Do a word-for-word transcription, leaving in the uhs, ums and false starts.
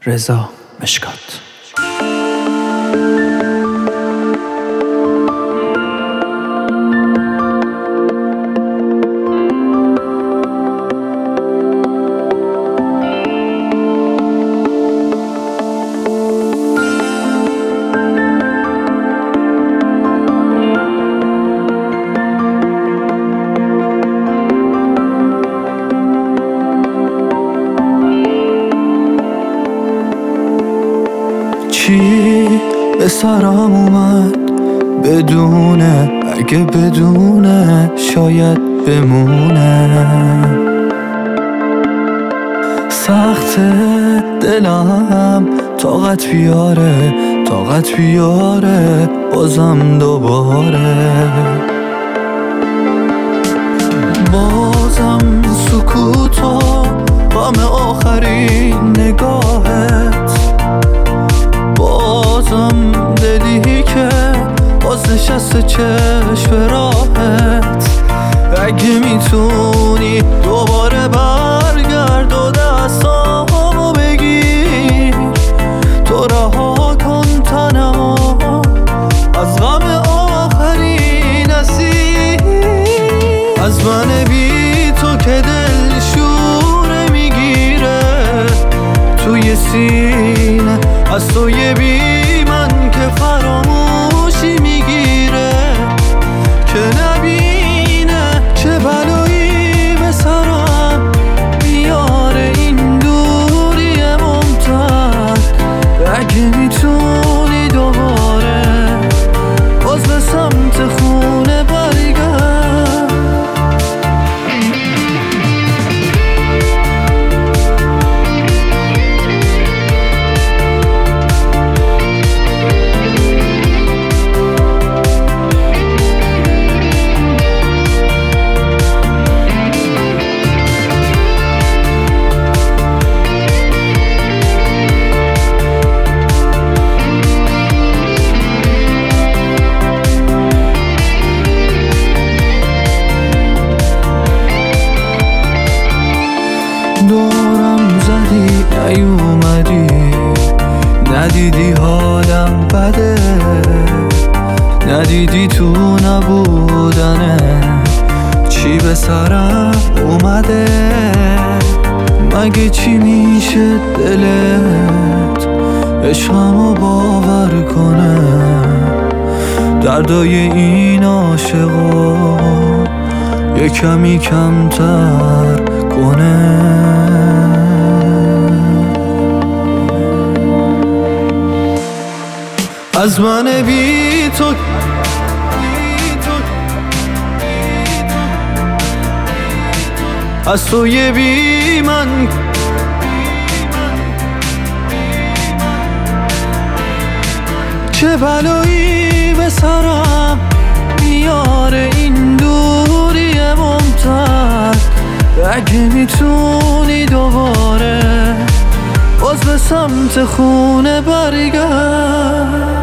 رضا مشکات. چی به سرم اومد بدونه، اگه بدونه شاید بمونه. سخت دلم طاقت بیاره، طاقت بیاره بازم دوباره. بازم سکوت و غم آخرین نگاهت، بازم دلی که باز نشسته چشم راهت. اگه میتونی دوباره برگرد و دستامو بگیر، تو رها کن تنمو از غم آخرین اسیر. از من بی تو که دل شوره میگیره توی سینه، از توی بی من که فراموشی میگیره. که نبینه چه بلایی به سرم میاره این دوری ممتد. اگه میتونی دوباره باز به سمت خونه برگرد. دورم زدی نیومدی، ندیدی حالم بده، ندیدی تو نبودنه چی به سرم اومده. مگه چی میشه دلت عشقمو باور کنه، دردای این عاشقا یه کمی کمتر کنه. از من بی تو از توی بی من چه بلایی به سرم میاره این دوری ممتد. اگه میتونی دوباره باز به سمت خونه برگرد.